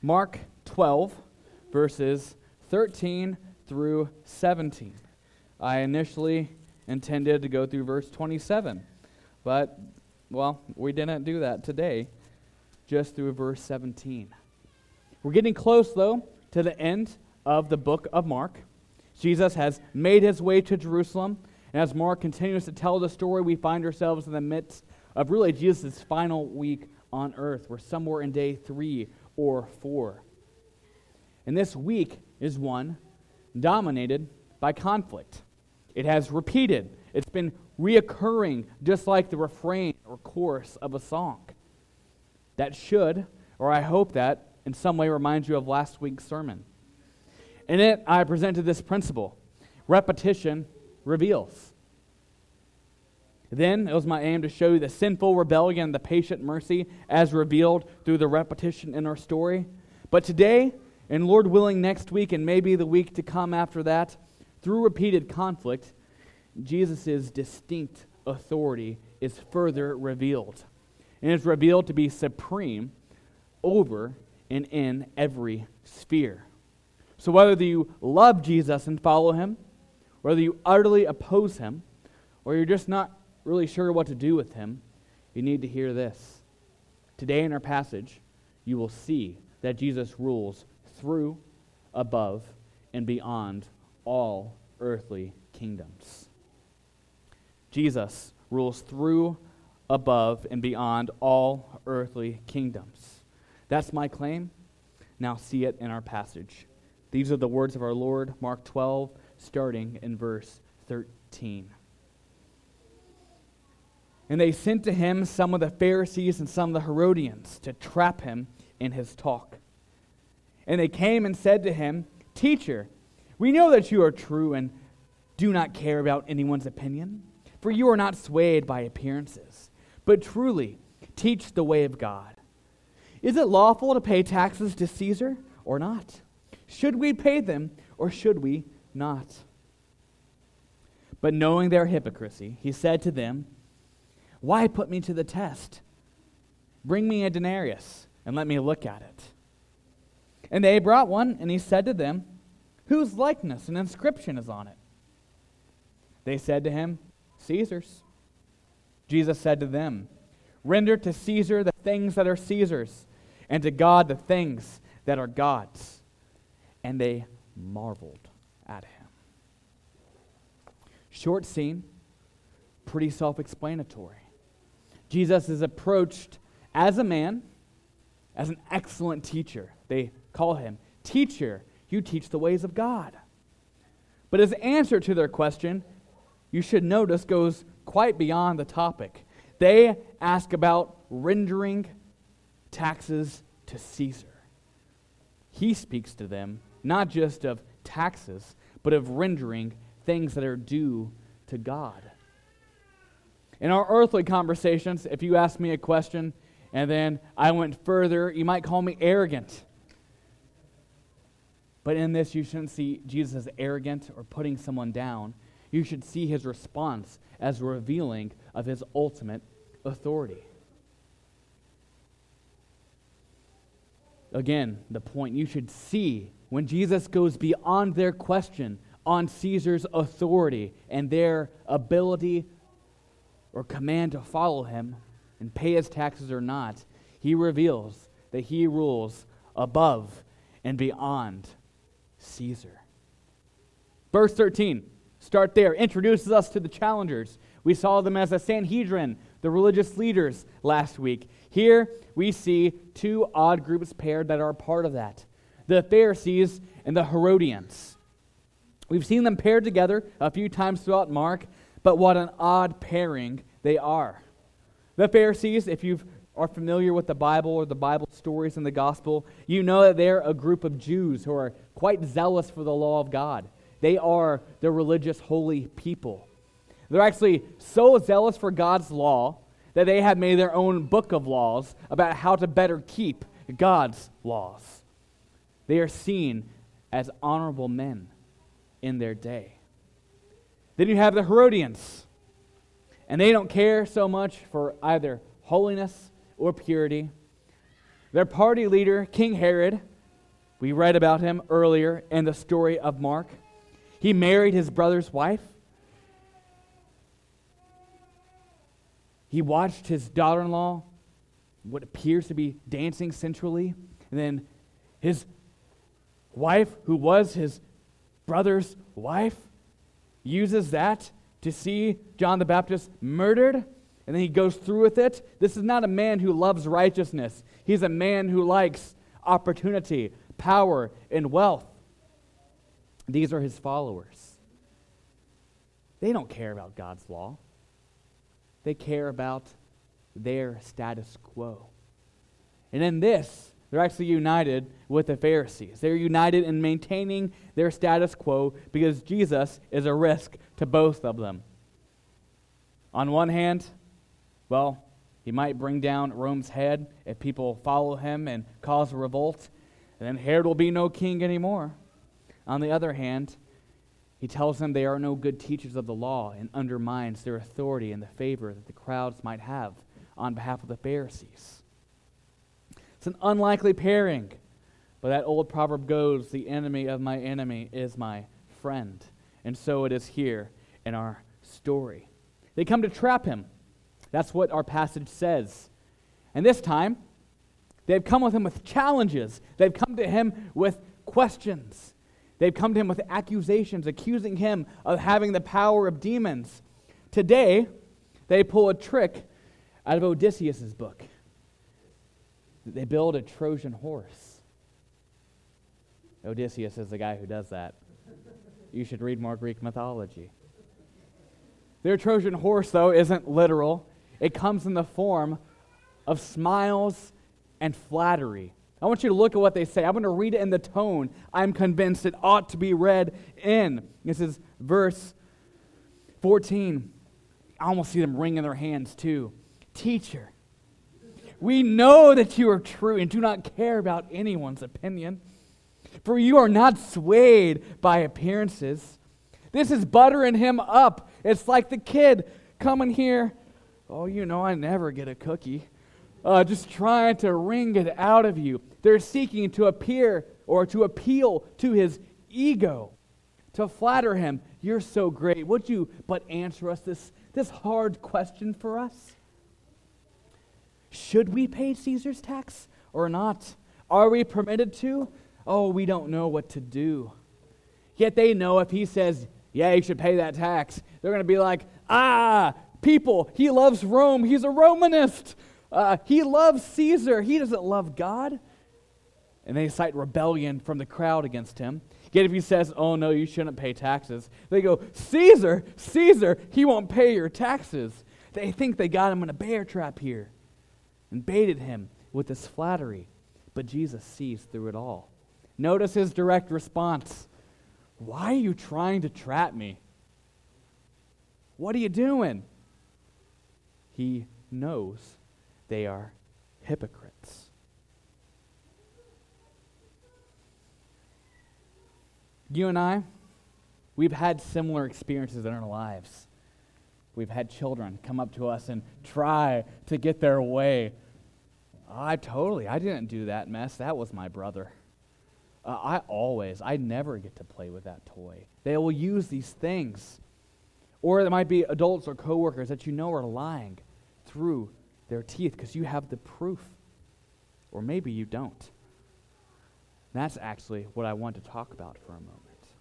Mark 12, verses 13 through 17. I initially intended to go through verse 27, but, well, we didn't do that today, just through verse 17. We're getting close, though, to the end of the book of Mark. Jesus has made his way to Jerusalem, and as Mark continues to tell the story, we find ourselves in the midst of really Jesus' final week on earth. We're somewhere in day 3 or 4. And this week is one dominated by conflict. It has repeated. It's been reoccurring, just like the refrain or chorus of a song. That should, or I hope that, in some way reminds you of last week's sermon. In it, I presented this principle: repetition reveals. Then, it was my aim to show you the sinful rebellion and the patient mercy as revealed through the repetition in our story. But today, and Lord willing next week, and maybe the week to come after that, through repeated conflict, Jesus' distinct authority is further revealed. And is revealed to be supreme over and in every sphere. So whether you love Jesus and follow him, whether you utterly oppose him, or you're just not really sure what to do with him, you need to hear this. Today in our passage, you will see that Jesus rules through, above, and beyond all earthly kingdoms. Jesus rules through, above, and beyond all earthly kingdoms. That's my claim. Now see it in our passage. These are the words of our Lord, Mark 12, starting in verse 13. And they sent to him some of the Pharisees and some of the Herodians to trap him in his talk. And they came and said to him, "Teacher, we know that you are true and do not care about anyone's opinion, for you are not swayed by appearances, but truly teach the way of God. Is it lawful to pay taxes to Caesar or not? Should we pay them or should we not?" But knowing their hypocrisy, he said to them, "Why put me to the test? Bring me a denarius and let me look at it." And they brought one, and he said to them, "Whose likeness and inscription is on it?" They said to him, "Caesar's." Jesus said to them, "Render to Caesar the things that are Caesar's, and to God the things that are God's." And they marveled at him. Short scene, pretty self-explanatory. Jesus is approached as a man, as an excellent teacher. They call him, "Teacher, you teach the ways of God." But his answer to their question, you should notice, goes quite beyond the topic. They ask about rendering taxes to Caesar. He speaks to them not just of taxes, but of rendering things that are due to God. In our earthly conversations, if you ask me a question and then I went further, you might call me arrogant. But in this, you shouldn't see Jesus as arrogant or putting someone down. You should see his response as revealing of his ultimate authority. Again, the point, you should see when Jesus goes beyond their question on Caesar's authority and their ability or command to follow him and pay his taxes or not, he reveals that he rules above and beyond Caesar. Verse 13, start there, introduces us to the challengers. We saw them as a Sanhedrin, the religious leaders, last week. Here we see two odd groups paired that are a part of that: the Pharisees and the Herodians. We've seen them paired together a few times throughout Mark, but what an odd pairing they are. The Pharisees, if you are familiar with the Bible or the Bible stories in the gospel, you know that they're a group of Jews who are quite zealous for the law of God. They are the religious holy people. They're actually so zealous for God's law that they have made their own book of laws about how to better keep God's laws. They are seen as honorable men in their day. Then you have the Herodians, and they don't care so much for either holiness or purity. Their party leader, King Herod, We read about him earlier in the story of Mark. He married his brother's wife. He watched his daughter-in-law, what appears to be dancing sensually, and then his wife, who was his brother's wife, uses that to see John the Baptist murdered, and then he goes through with it. This is not a man who loves righteousness. He's a man who likes opportunity, power, and wealth. These are his followers. They don't care about God's law. They care about their status quo. And in this, they're actually united with the Pharisees. They're united in maintaining their status quo because Jesus is a risk to both of them. On one hand, well, he might bring down Rome's head if people follow him and cause a revolt, and then Herod will be no king anymore. On the other hand, he tells them they are no good teachers of the law and undermines their authority and the favor that the crowds might have on behalf of the Pharisees. It's an unlikely pairing, but that old proverb goes, the enemy of my enemy is my friend. And so it is here in our story. They come to trap him. That's what our passage says. And this time, they've come with him with challenges. They've come to him with questions. They've come to him with accusations, accusing him of having the power of demons. Today, they pull a trick out of Odysseus' book. They build a Trojan horse. Odysseus is the guy who does that. You should read more Greek mythology. Their Trojan horse, though, isn't literal. It comes in the form of smiles and flattery. I want you to look at what they say. I'm going to read it in the tone I'm convinced it ought to be read in. This is verse 14. I almost see them wringing their hands too. Teacher, we know that you are true and do not care about anyone's opinion, for you are not swayed by appearances. This is buttering him up. It's like the kid coming here. Oh, you know, I never get a cookie. Just trying to wring it out of you. They're seeking to appear or to appeal to his ego, to flatter him. You're so great. Would you but answer us this hard question for us? Should we pay Caesar's tax or not? Are we permitted to? Oh, we don't know what to do. Yet they know if he says, yeah, you should pay that tax, they're going to be like, people, he loves Rome. He's a Romanist. He loves Caesar. He doesn't love God. And they cite rebellion from the crowd against him. Yet if he says, oh no, you shouldn't pay taxes, they go, Caesar, he won't pay your taxes. They think they got him in a bear trap here and baited him with this flattery. But Jesus sees through it all. Notice his direct response. Why are you trying to trap me? What are you doing? He knows they are hypocrites. You and I, we've had similar experiences in our lives. We've had children come up to us and try to get their way. I didn't do that mess. That was my brother. I never get to play with that toy. They will use these things. Or there might be adults or coworkers that you know are lying through their teeth because you have the proof. Or maybe you don't. That's actually what I want to talk about for a moment.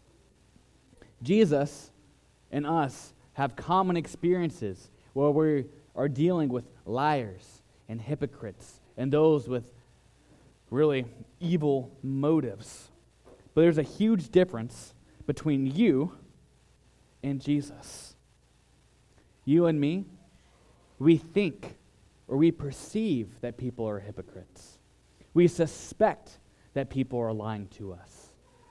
Jesus and us have common experiences where we are dealing with liars and hypocrites and those with really evil motives. But there's a huge difference between you and Jesus. You and me, we think or we perceive that people are hypocrites. We suspect that people are lying to us.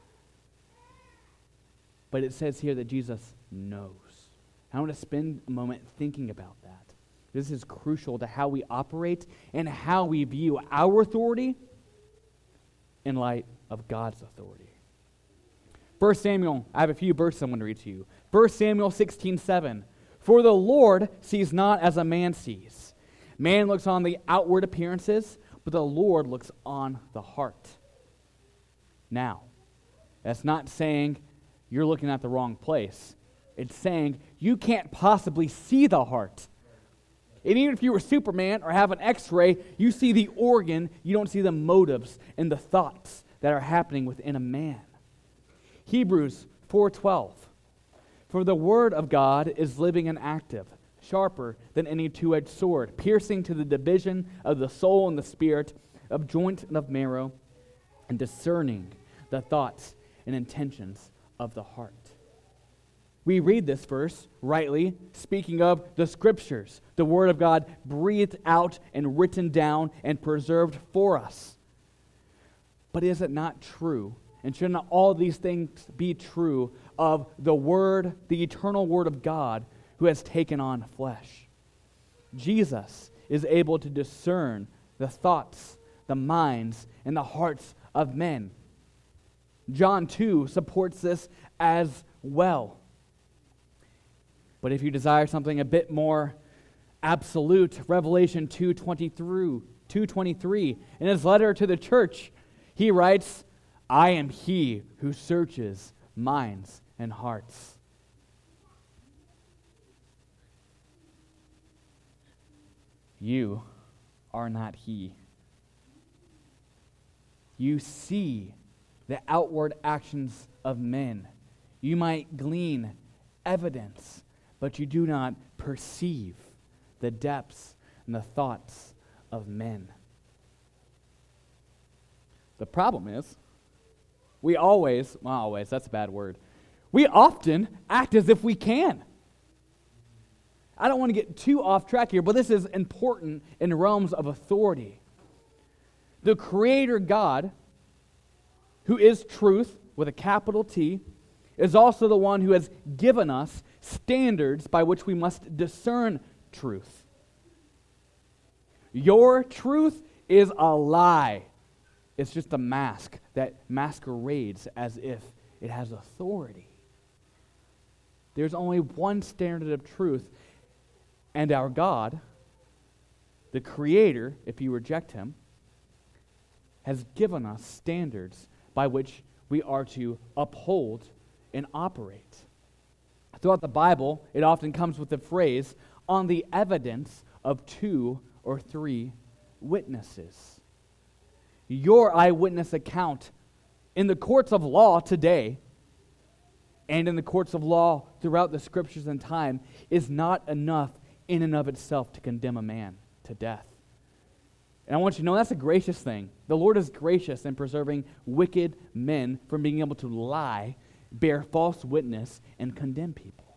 But it says here that Jesus knows. I want to spend a moment thinking about that. This is crucial to how we operate and how we view our authority in light of God's authority. 1 Samuel, I have a few verses I want to read to you. 1 Samuel 16:7. For the Lord sees not as a man sees. Man looks on the outward appearances, but the Lord looks on the heart. now. That's not saying you're looking at the wrong place. It's saying you can't possibly see the heart. And even if you were Superman or have an X-ray, you see the organ, you don't see the motives and the thoughts that are happening within a man. Hebrews 4:12. For the word of God is living and active, sharper than any two-edged sword, piercing to the division of the soul and the spirit, of joint and of marrow, and discerning the thoughts and intentions of the heart. We read this verse rightly, speaking of the Scriptures, the Word of God breathed out and written down and preserved for us. But is it not true, and should not all these things be true of the Word, the eternal Word of God, who has taken on flesh? Jesus is able to discern the thoughts, the minds, and the hearts of men. John 2 supports this as well. But if you desire something a bit more absolute, Revelation 2:23, in his letter to the church, he writes, I am he who searches minds and hearts. You are not he. You see the outward actions of men. You might glean evidence, but you do not perceive the depths and the thoughts of men. The problem is, we that's a bad word. We often act as if we can. I don't want to get too off track here, but this is important in realms of authority. The Creator God, who is truth with a capital T, is also the one who has given us standards by which we must discern truth. Your truth is a lie. It's just a mask that masquerades as if it has authority. There's only one standard of truth, and our God, the Creator, if you reject Him, has given us standards by which we are to uphold and operate. Throughout the Bible, it often comes with the phrase, on the evidence of 2 or 3 witnesses. Your eyewitness account in the courts of law today and in the courts of law throughout the Scriptures and time is not enough in and of itself to condemn a man to death. And I want you to know that's a gracious thing. The Lord is gracious in preserving wicked men from being able to lie, bear false witness, and condemn people.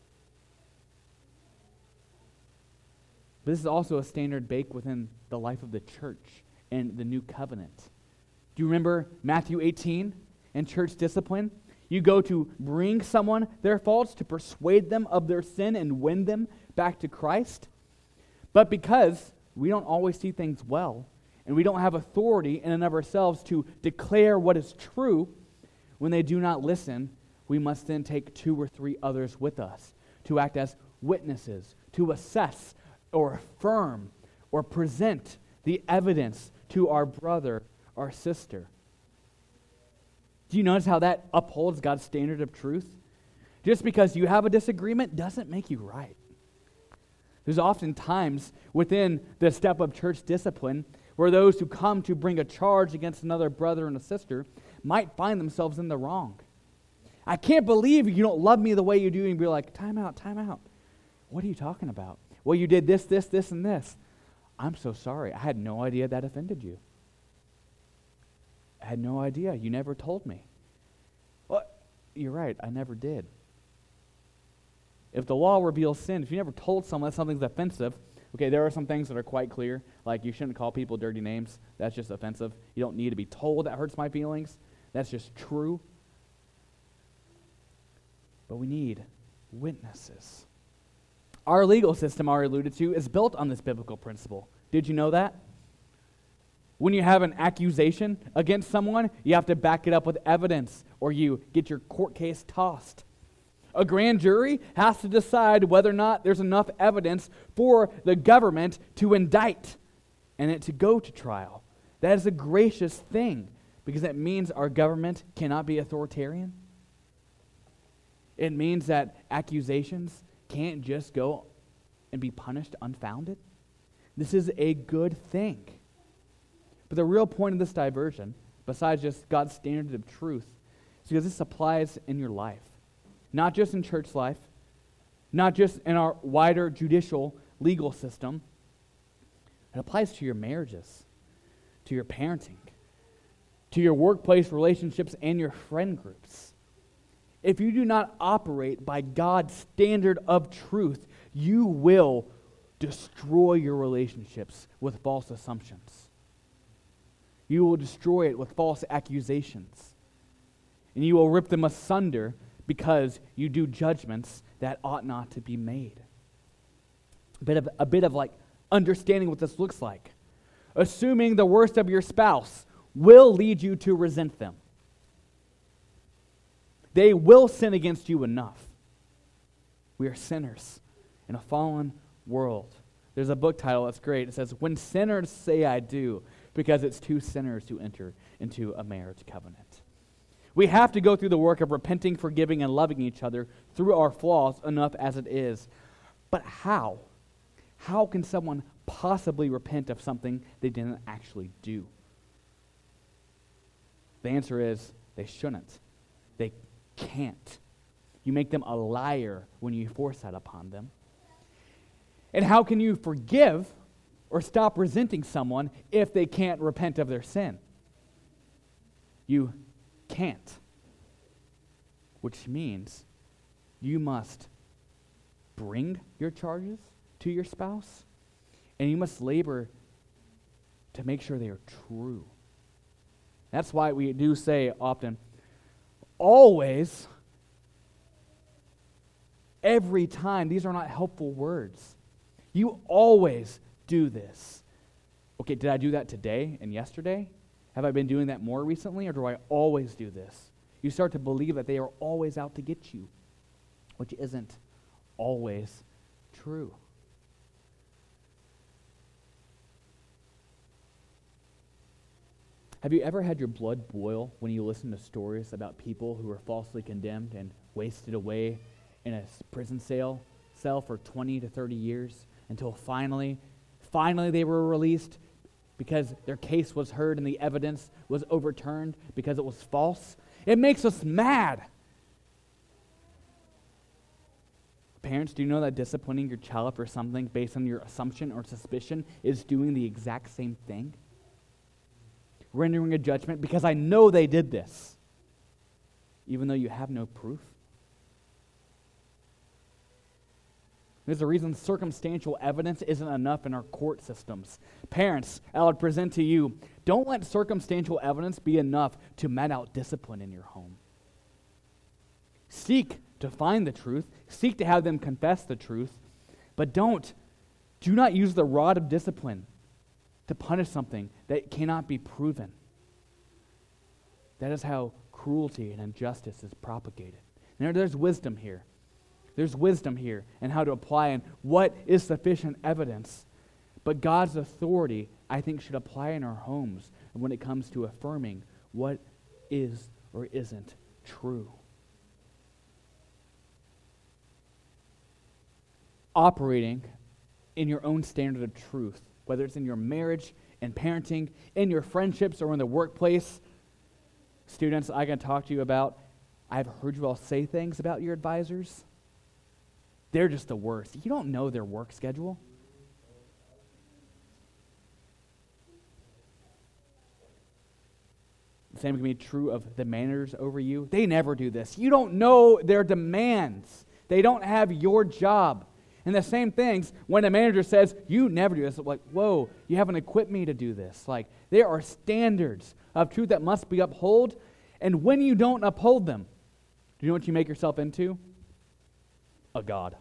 But this is also a standard baked within the life of the church and the new covenant. Do you remember Matthew 18 and church discipline? You go to bring someone their faults, to persuade them of their sin and win them back to Christ. But because we don't always see things well, and we don't have authority in and of ourselves to declare what is true, when they do not listen, we must then take 2 or 3 others with us to act as witnesses, to assess or affirm or present the evidence to our brother or sister. Do you notice how that upholds God's standard of truth? Just because you have a disagreement doesn't make you right. There's often times within the step of church discipline where those who come to bring a charge against another brother and a sister might find themselves in the wrong. I can't believe you don't love me the way you do, and be like, time out. What are you talking about? Well, you did this, and this. I'm so sorry. I had no idea that offended you. I had no idea. You never told me. Well, you're right. I never did. If the law reveals sin, if you never told someone that something's offensive, okay, there are some things that are quite clear, like you shouldn't call people dirty names. That's just offensive. You don't need to be told that hurts my feelings. That's just true. But we need witnesses. Our legal system, I already alluded to, is built on this biblical principle. Did you know that? When you have an accusation against someone, you have to back it up with evidence, or you get your court case tossed. A grand jury has to decide whether or not there's enough evidence for the government to indict and it to go to trial. That is a gracious thing because it means our government cannot be authoritarian. It means that accusations can't just go and be punished unfounded. This is a good thing. But the real point of this diversion, besides just God's standard of truth, is because this applies in your life. Not just in church life, not just in our wider judicial legal system. It applies to your marriages, to your parenting, to your workplace relationships and your friend groups. If you do not operate by God's standard of truth, you will destroy your relationships with false assumptions. You will destroy it with false accusations. And you will rip them asunder because you do judgments that ought not to be made. A bit of like understanding what this looks like. Assuming the worst of your spouse will lead you to resent them. They will sin against you enough. We are sinners in a fallen world. There's a book title that's great. It says, "When Sinners Say I Do," because it's two sinners who enter into a marriage covenant. We have to go through the work of repenting, forgiving, and loving each other through our flaws enough as it is. But how? How can someone possibly repent of something they didn't actually do? The answer is they shouldn't. They can't. You make them a liar when you force that upon them. And how can you forgive or stop resenting someone if they can't repent of their sin? You can't. Which means you must bring your charges to your spouse, and you must labor to make sure they are true. That's why we do say often, always, every time. These are not helpful words. You always do this. Okay, did I do that today and yesterday? Have I been doing that more recently, or do I always do this? You start to believe that they are always out to get you, which isn't always true. Have you ever had your blood boil when you listen to stories about people who were falsely condemned and wasted away in a prison cell for 20 to 30 years until finally they were released because their case was heard and the evidence was overturned because it was false? It makes us mad. Parents, do you know that disciplining your child for something based on your assumption or suspicion is doing the exact same thing? Rendering a judgment because I know they did this, even though you have no proof. There's a reason circumstantial evidence isn't enough in our court systems. Parents, I would present to you, don't let circumstantial evidence be enough to met out discipline in your home. Seek to find the truth. Seek to have them confess the truth. But do not use the rod of discipline to punish something that cannot be proven. That is how cruelty and injustice is propagated. Now, there's wisdom here. There's wisdom here in how to apply and what is sufficient evidence. But God's authority, I think, should apply in our homes when it comes to affirming what is or isn't true. Operating in your own standard of truth, whether it's in your marriage, in parenting, in your friendships, or in the workplace. Students, I can talk to you about, I've heard you all say things about your advisors. They're just the worst. You don't know their work schedule. The same can be true of the managers over you. They never do this. You don't know their demands. They don't have your job. And the same things when a manager says, you never do this. Like, whoa, you haven't equipped me to do this. Like, there are standards of truth that must be upheld. And when you don't uphold them, do you know what you make yourself into? A god.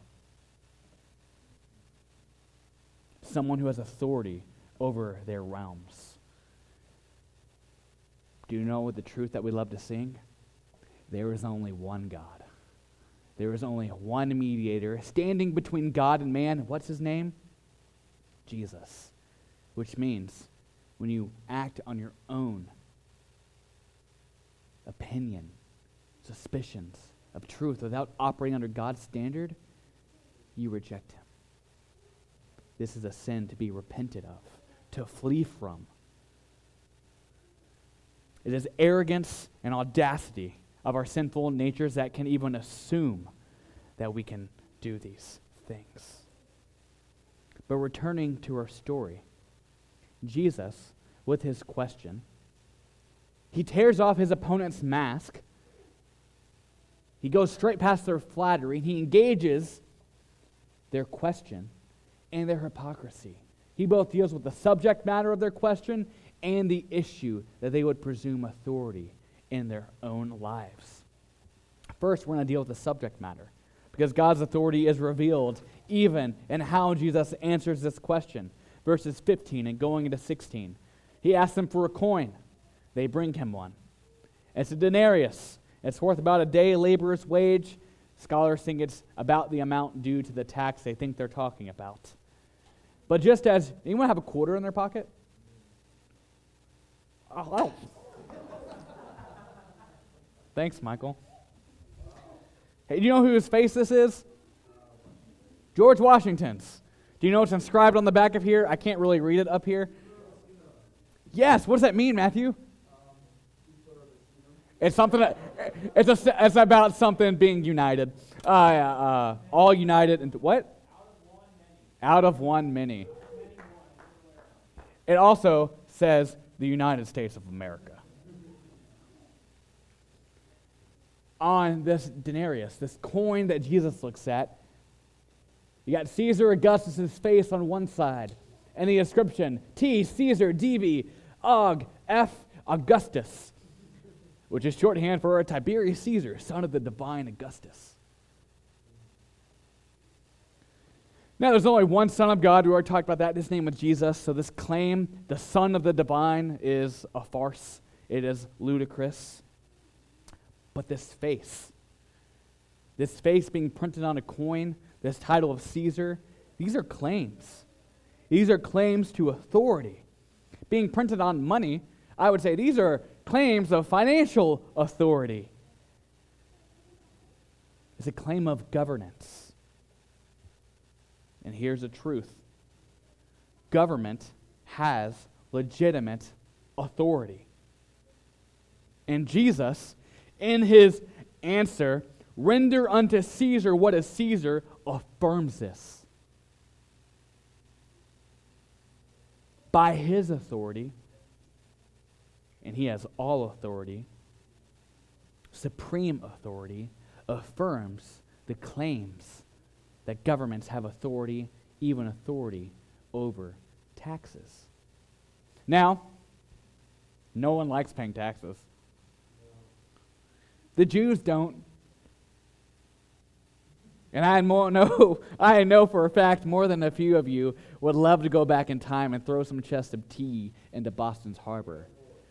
Someone who has authority over their realms. Do you know the truth that we love to sing? There is only one God. There is only one mediator standing between God and man. What's his name? Jesus. Which means when you act on your own, opinion, suspicions of truth without operating under God's standard, you reject him. This is a sin to be repented of, to flee from. It is arrogance and audacity of our sinful natures that can even assume that we can do these things. But returning to our story, Jesus, with his question, he tears off his opponent's mask. He goes straight past their flattery. He engages their question and their hypocrisy. He both deals with the subject matter of their question and the issue that they would presume authority in their own lives. First, we're going to deal with the subject matter, because God's authority is revealed even in how Jesus answers this question. Verses 15 and going into 16. He asks them for a coin. They bring him one. It's a denarius. It's worth about a day laborer's wage. Scholars think it's about the amount due to the tax they think they're talking about. But just as, anyone have a quarter in their pocket? Oh. Thanks, Michael. Hey, do you know whose face this is? George Washington's. Do you know what's inscribed on the back of here? I can't really read it up here. Yes, what does that mean, Matthew? It's something that, it's about something being united. All united into what? Out of one many. It also says the United States of America. On this denarius, this coin that Jesus looks at, you got Caesar Augustus' face on one side, and the inscription, T, Caesar, DV, Aug, F, Augustus, which is shorthand for Tiberius Caesar, son of the divine Augustus. Now, there's only one Son of God. We already talked about that. His name was Jesus. So this claim, the Son of the divine, is a farce. It is ludicrous. But this face being printed on a coin, this title of Caesar, these are claims. These are claims to authority. Being printed on money, I would say these are claims of financial authority. It's a claim of governance. And here's the truth. Government has legitimate authority. And Jesus, in his answer, render unto Caesar what is Caesar, affirms this. By his authority, and he has all authority, supreme authority, affirms the claims that governments have authority, even authority over taxes. Now, no one likes paying taxes. The Jews don't. And I know for a fact more than a few of you would love to go back in time and throw some chests of tea into Boston's harbor.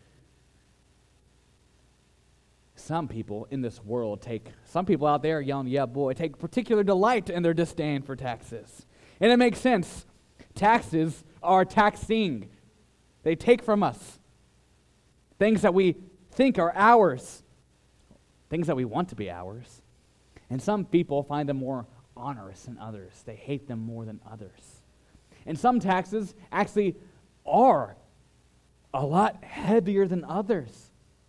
Some people in this world some people out there yelling, yeah, boy, take particular delight in their disdain for taxes. And it makes sense. Taxes are taxing. They take from us things that we think are ours, things that we want to be ours. And some people find them more onerous than others. They hate them more than others. And some taxes actually are a lot heavier than others.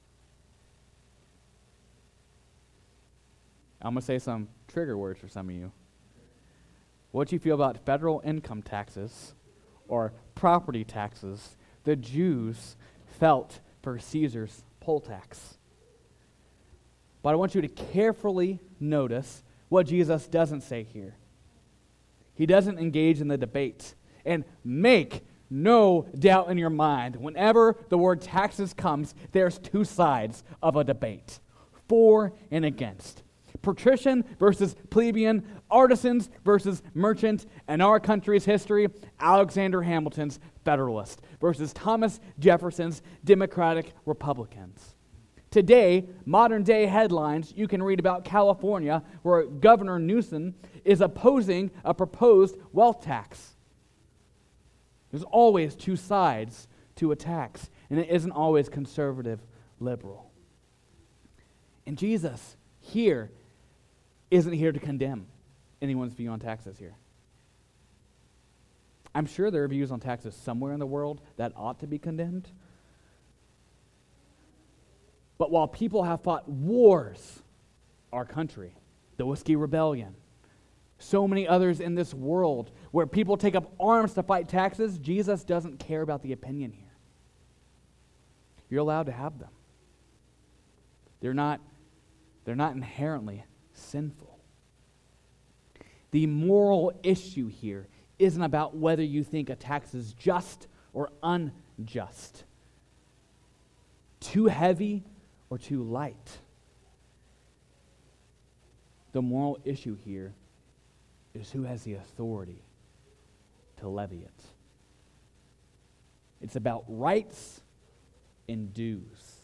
I'm going to say some trigger words for some of you. What do you feel about federal income taxes or property taxes the Jews felt for Caesar's poll tax? But I want you to carefully notice what Jesus doesn't say here. He doesn't engage in the debate. And make no doubt in your mind, whenever the word taxes comes, there's two sides of a debate, for and against. Patrician versus plebeian, artisans versus merchant, and our country's history, Alexander Hamilton's Federalist versus Thomas Jefferson's Democratic Republicans. Today, modern day headlines, you can read about California, where Governor Newsom is opposing a proposed wealth tax. There's always two sides to a tax, and it isn't always conservative, liberal. And Jesus here isn't here to condemn anyone's view on taxes here. I'm sure there are views on taxes somewhere in the world that ought to be condemned. But while people have fought wars, our country, the Whiskey Rebellion, so many others in this world where people take up arms to fight taxes, Jesus doesn't care about the opinion here. You're allowed to have them. They're not inherently sinful. The moral issue here isn't about whether you think a tax is just or unjust, too heavy or too light. The moral issue here is who has the authority to levy it. It's about rights and dues.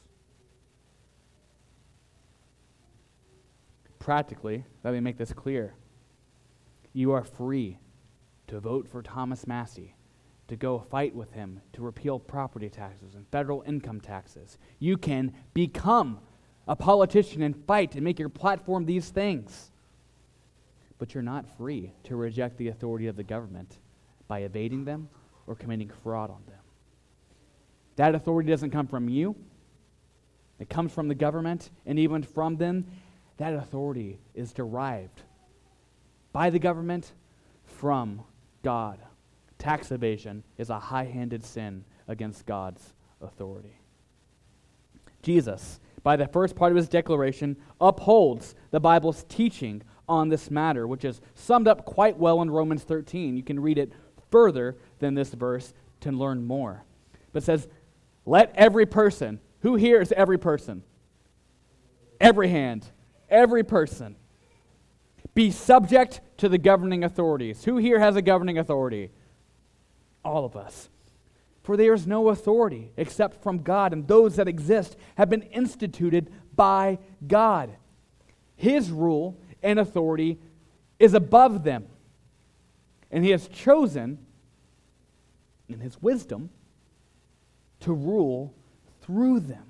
Practically, let me make this clear. You are free to vote for Thomas Massey, to go fight with him to repeal property taxes and federal income taxes. You can become a politician and fight and make your platform these things. But you're not free to reject the authority of the government by evading them or committing fraud on them. That authority doesn't come from you. It comes from the government, and even from them, that authority is derived by the government from God. Tax evasion is a high-handed sin against God's authority. Jesus, by the first part of his declaration, upholds the Bible's teaching on this matter, which is summed up quite well in Romans 13. You can read it further than this verse to learn more. But it says, let every person, who here is every person? Every hand, every person, be subject to the governing authorities. Who here has a governing authority? All of us. For there is no authority except from God, and those that exist have been instituted by God. His rule and authority is above them, and he has chosen, in his wisdom, to rule through them.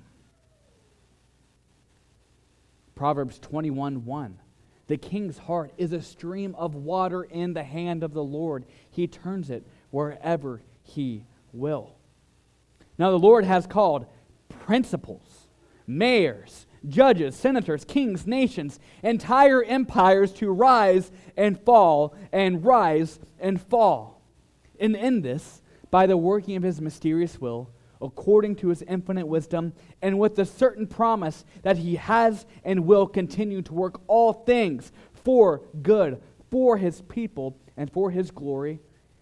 Proverbs 21:1. The king's heart is a stream of water in the hand of the Lord. He turns it wherever he will. Now the Lord has called principals, mayors, judges, senators, kings, nations, entire empires to rise and fall and rise and fall. And in this, by the working of his mysterious will, according to his infinite wisdom, and with the certain promise that he has and will continue to work all things for good, for his people, and for his glory.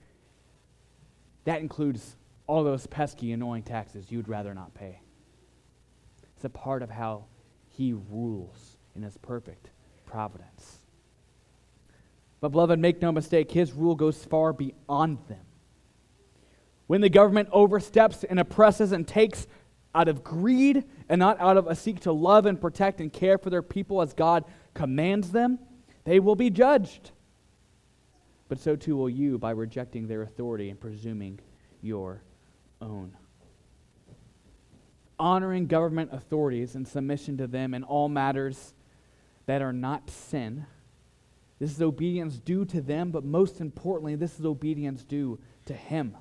That includes all those pesky, annoying taxes you'd rather not pay. It's a part of how he rules in his perfect providence. But beloved, make no mistake, his rule goes far beyond them. When the government oversteps and oppresses and takes out of greed and not out of a seek to love and protect and care for their people as God commands them, they will be judged. But so too will you by rejecting their authority and presuming your own. Honoring government authorities and submission to them in all matters that are not sin, this is obedience due to them, but most importantly, this is obedience due to him.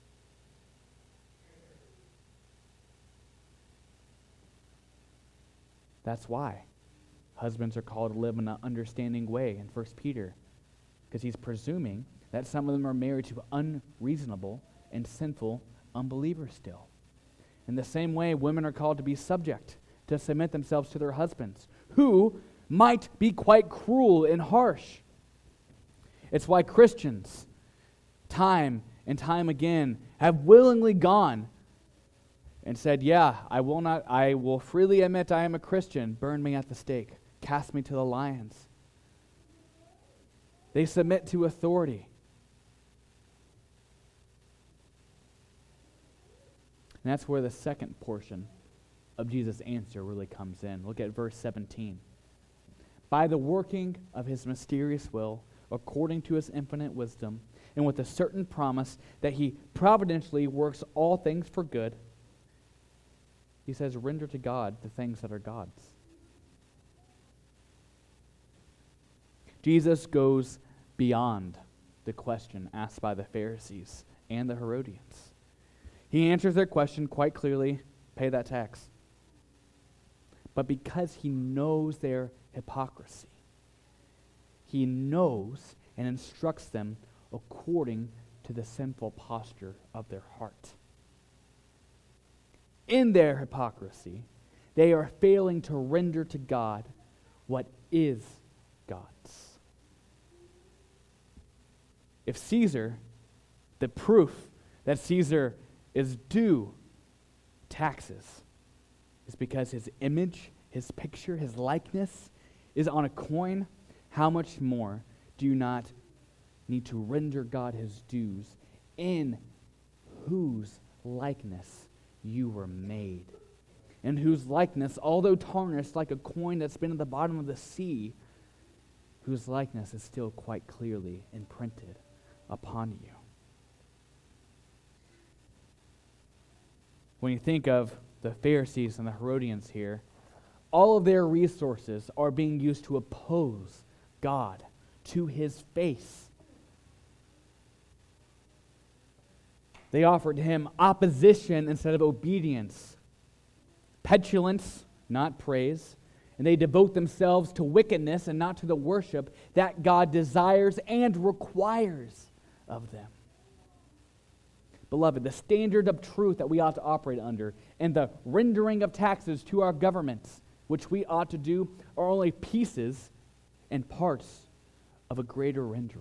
That's why husbands are called to live in an understanding way in 1 Peter, because he's presuming that some of them are married to unreasonable and sinful unbelievers still. In the same way, women are called to be subject, to submit themselves to their husbands, who might be quite cruel and harsh. It's why Christians, time and time again, have willingly gone and said, yeah, I will freely admit I am a Christian. Burn me at the stake. Cast me to the lions. They submit to authority. And that's where the second portion of Jesus' answer really comes in. Look at verse 17. By the working of his mysterious will, according to his infinite wisdom, and with a certain promise that he providentially works all things for good, he says, render to God the things that are God's. Jesus goes beyond the question asked by the Pharisees and the Herodians. He answers their question quite clearly, pay that tax. But because he knows their hypocrisy, he knows and instructs them according to the sinful posture of their heart. In their hypocrisy, they are failing to render to God what is God's. If Caesar, the proof that Caesar is due taxes is because his image, his picture, his likeness is on a coin, how much more do you not need to render God his dues, in whose likeness you were made, and whose likeness, although tarnished like a coin that's been at the bottom of the sea, whose likeness is still quite clearly imprinted upon you. When you think of the Pharisees and the Herodians here, all of their resources are being used to oppose God to his face. They offered him opposition instead of obedience, petulance, not praise, and they devote themselves to wickedness and not to the worship that God desires and requires of them. Beloved, the standard of truth that we ought to operate under and the rendering of taxes to our governments, which we ought to do, are only pieces and parts of a greater rendering.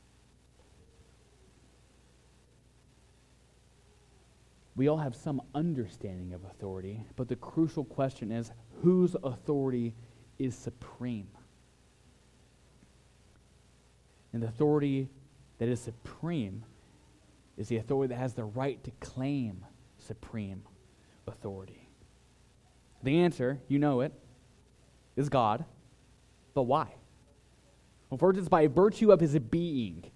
We all have some understanding of authority, but the crucial question is, whose authority is supreme? And the authority that is supreme is the authority that has the right to claim supreme authority. The answer, you know it, is God. But why? Well, first, it's by virtue of his being.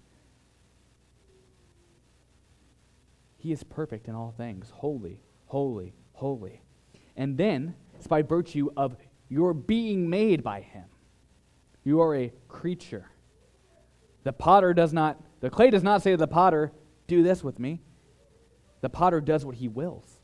He is perfect in all things, holy, holy, holy. And then, it's by virtue of your being made by him. You are a creature. The clay does not say to the potter, do this with me. The potter does what he wills.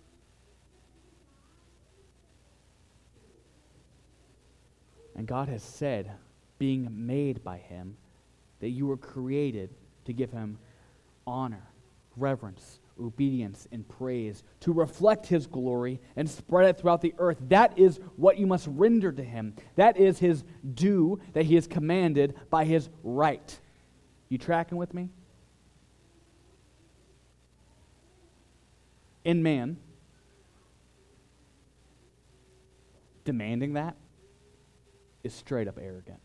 And God has said, being made by him, that you were created to give him honor, reverence, obedience, and praise, to reflect his glory and spread it throughout the earth. That is what you must render to him. That is his due that he has commanded by his right. You tracking with me? In man, demanding that is straight up arrogant.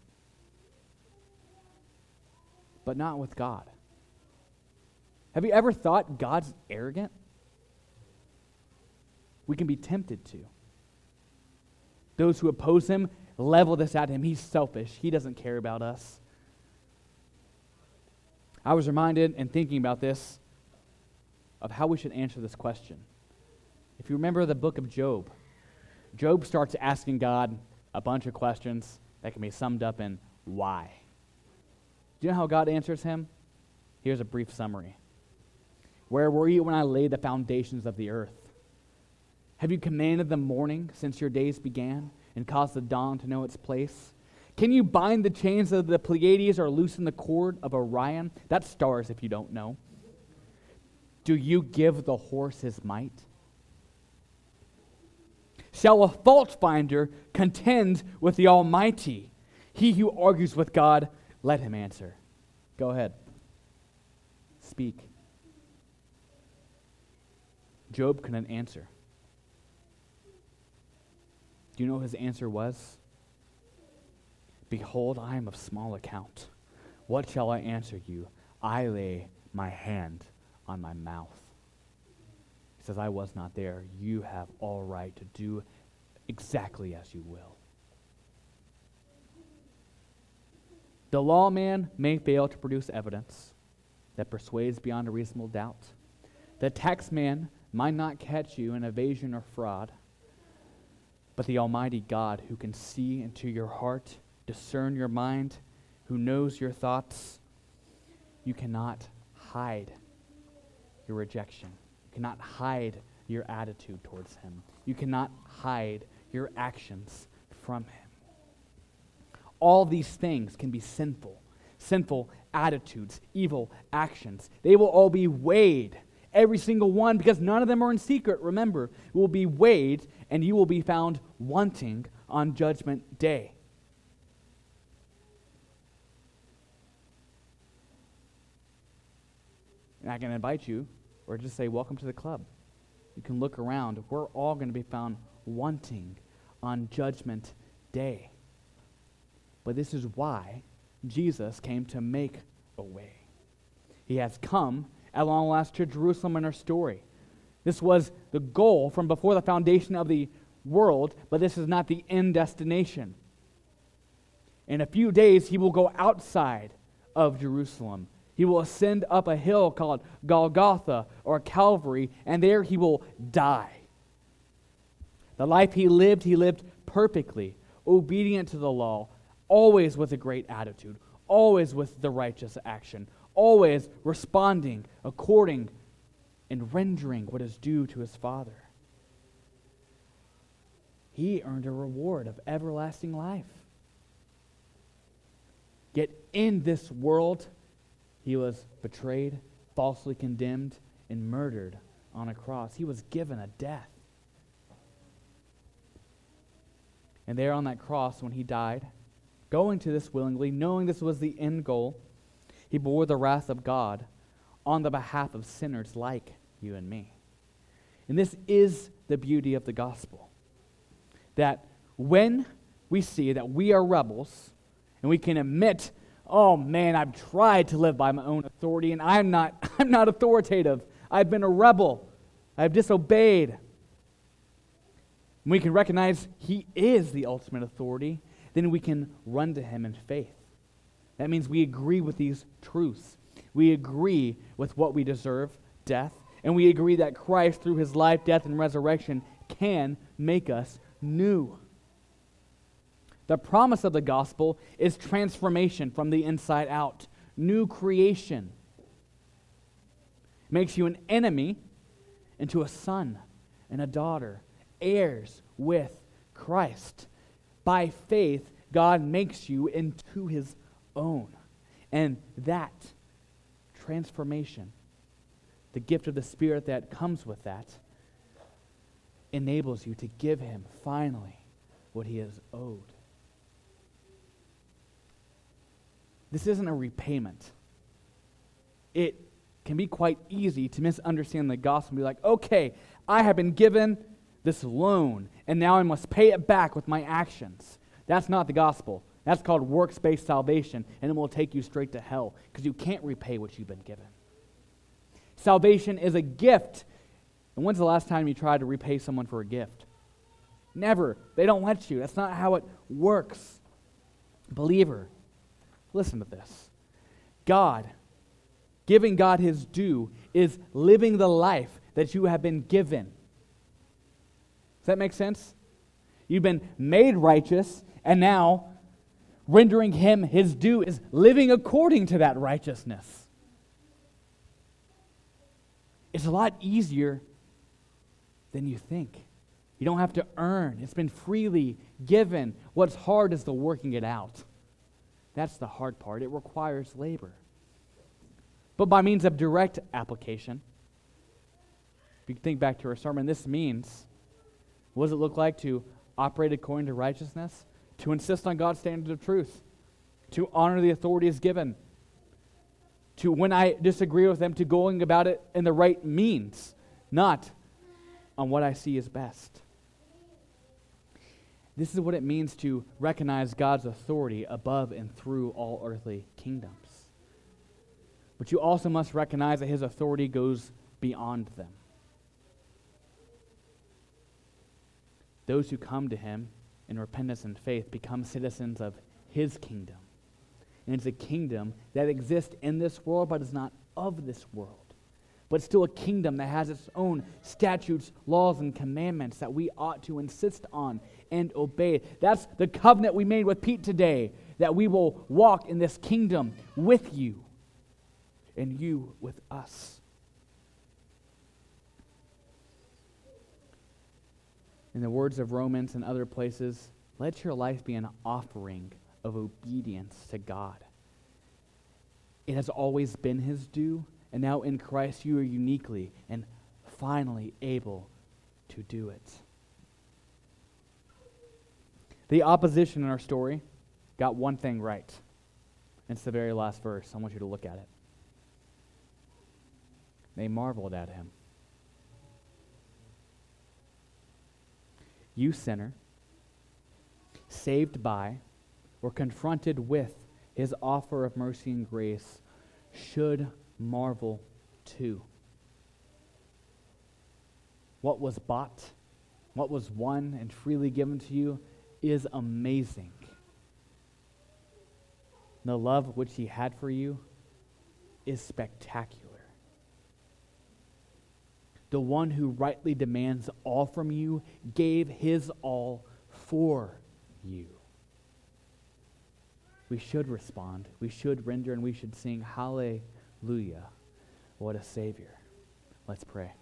But not with God. Have you ever thought God's arrogant? We can be tempted to. Those who oppose him level this at him. He's selfish. He doesn't care about us. I was reminded in thinking about this of how we should answer this question. If you remember the book of Job, Job starts asking God a bunch of questions that can be summed up in why. Do you know how God answers him? Here's a brief summary. Where were you when I laid the foundations of the earth? Have you commanded the morning since your days began and caused the dawn to know its place? Can you bind the chains of the Pleiades or loosen the cord of Orion? That's stars if you don't know. Do you give the horse his might? Shall a fault finder contend with the Almighty? He who argues with God, let him answer. Go ahead. Speak. Job couldn't answer. Do you know what his answer was? Behold, I am of small account. What shall I answer you? I lay my hand on my mouth. He says, I was not there. You have all right to do exactly as you will. The lawman may fail to produce evidence that persuades beyond a reasonable doubt. The taxman might not catch you in evasion or fraud, but the Almighty God, who can see into your heart, discern your mind, who knows your thoughts, you cannot hide your rejection. You cannot hide your attitude towards him. You cannot hide your actions from him. All these things can be sinful attitudes, evil actions. They will all be weighed, every single one, because none of them are in secret. Remember, will be weighed, and you will be found wanting on Judgment Day. And I can invite you, or just say, welcome to the club. You can look around. We're all going to be found wanting on Judgment Day. But this is why Jesus came to make a way. He has come at long last to Jerusalem in our story. This was the goal from before the foundation of the world, but this is not the end destination. In a few days, he will go outside of Jerusalem. He will ascend up a hill called Golgotha or Calvary, and there he will die. The life he lived perfectly, obedient to the law, always with a great attitude, always with the righteous action, always responding according and rendering what is due to his Father. He earned a reward of everlasting life. Yet in this world, he was betrayed, falsely condemned, and murdered on a cross. He was given a death. And there on that cross, when he died, going to this willingly, knowing this was the end goal, he bore the wrath of God on the behalf of sinners like you and me. And this is the beauty of the gospel. That when we see that we are rebels, and we can admit, oh man, I've tried to live by my own authority, and I'm not authoritative. I've been a rebel. I've disobeyed. And we can recognize he is the ultimate authority. Then we can run to him in faith. That means we agree with these truths. We agree with what we deserve, death, and we agree that Christ, through his life, death, and resurrection, can make us new. The promise of the gospel is transformation from the inside out, new creation. It makes you an enemy into a son and a daughter, heirs with Christ. By faith, God makes you into his own. And that transformation, the gift of the Spirit that comes with that, enables you to give him finally what he has owed. This isn't a repayment. It can be quite easy to misunderstand the gospel and be like, okay, I have been given this loan, and now I must pay it back with my actions. That's not the gospel. That's called works-based salvation, and it will take you straight to hell because you can't repay what you've been given. Salvation is a gift. And when's the last time you tried to repay someone for a gift? Never. They don't let you. That's not how it works. Believer, listen to this. Giving God his due is living the life that you have been given. Does that make sense? You've been made righteous, and now rendering him his due is living according to that righteousness. It's a lot easier than you think. You don't have to earn. It's been freely given. What's hard is the working it out. That's the hard part. It requires labor. But by means of direct application, if you think back to our sermon, this means, what does it look like to operate according to righteousness? To insist on God's standard of truth. To honor the authorities given. To, when I disagree with them, to going about it in the right means, not on what I see as best. This is what it means to recognize God's authority above and through all earthly kingdoms. But you also must recognize that his authority goes beyond them. Those who come to him in repentance and faith become citizens of his kingdom. And it's a kingdom that exists in this world but is not of this world. but still a kingdom that has its own statutes, laws, and commandments that we ought to insist on and obey. That's the covenant we made with Pete today, that we will walk in this kingdom with you and you with us. In the words of Romans and other places, let your life be an offering of obedience to God. It has always been his due, and now in Christ you are uniquely and finally able to do it. The opposition in our story got one thing right. It's the very last verse. I want you to look at it. They marveled at him. You sinner, saved by or confronted with his offer of mercy and grace, should marvel too. What was bought, what was won and freely given to you is amazing. The love which he had for you is spectacular. The one who rightly demands all from you gave his all for you. We should respond, we should render, and we should sing, Hallelujah, what a Savior. Let's pray.